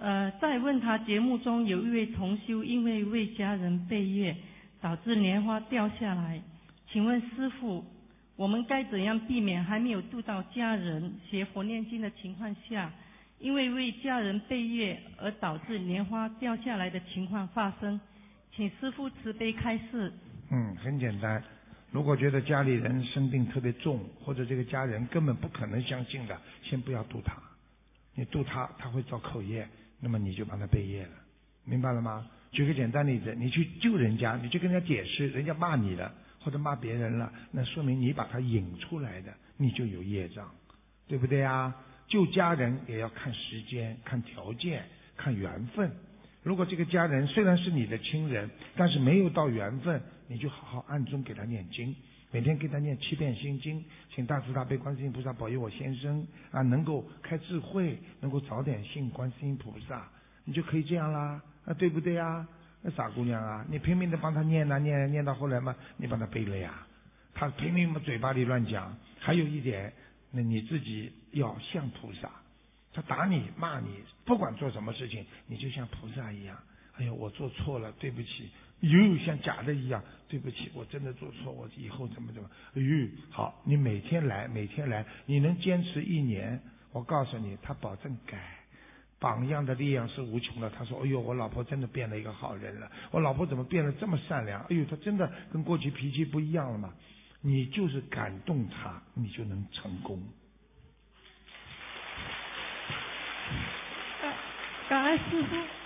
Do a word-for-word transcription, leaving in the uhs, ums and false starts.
呃，再问他节目中有一位同修因为为家人背业，导致莲花掉下来，请问师父，我们该怎样避免还没有度到家人学佛念经的情况下，因为为家人背业而导致莲花掉下来的情况发生？请师父慈悲开示。 嗯，很简单。如果觉得家里人生病特别重，或者这个家人根本不可能相信的，先不要度他。你度他，他会造口业，那么你就帮他背业了，明白了吗？举个简单例子，你去救人家，你去跟人家解释，人家骂你了，或者骂别人了，那说明你把他引出来的，你就有业障，对不对啊？救家人也要看时间、看条件、看缘分。如果这个家人虽然是你的亲人，但是没有到缘分，你就好好暗中给他念经，每天给他念七遍心经，请大慈大悲观世音菩萨保佑我先生啊，能够开智慧，能够早点信观世音菩萨，你就可以这样啦，啊，对不对啊？那傻姑娘啊，你拼命的帮他念啊念念到后来嘛，你帮他背了呀，他拼命嘛嘴巴里乱讲。还有一点，那你自己要像菩萨。他打你骂你，不管做什么事情，你就像菩萨一样。哎呦，我做错了，对不起。哟，像假的一样，对不起，我真的做错，我以后怎么怎么。哎呦，好，你每天来，每天来，你能坚持一年，我告诉你，他保证改。榜样的力量是无穷的。他说：“哎呦，我老婆真的变了一个好人了。我老婆怎么变得这么善良？哎呦，她真的跟过去脾气不一样了嘛。”你就是感动他，你就能成功。 感恩师父。